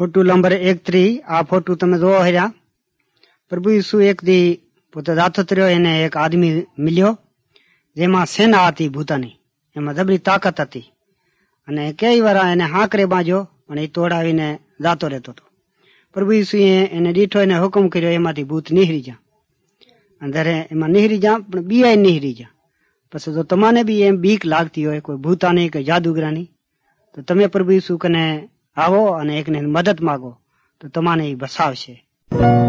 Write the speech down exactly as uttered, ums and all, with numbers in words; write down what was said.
Photo number एक त्री आ photo तमे जो हेरा प्रभु यीशु एक दी पोते जातो तर्यो एने एक आदमी मिल्यो जेमा सेना हती भूतानी एमा जबरी ताकत हती अने कई वारा एने हाकरे बांध्यो पण ए तोड़ावीने जातो रहतो तो। प्रभु यीशुए एने डीठो एने हुकम कर्यो एमांथी भूत निहरी जा अंदरे एमां निहरी जा पण बीया निहरी जा। पछी जो तमाने बी एम बीक लागती होय कोई भूतानी के जादूगरानी तो तमे प्रभु यीशु कने आवो अने एकने मदद मांगो तो तमाने बसावशे।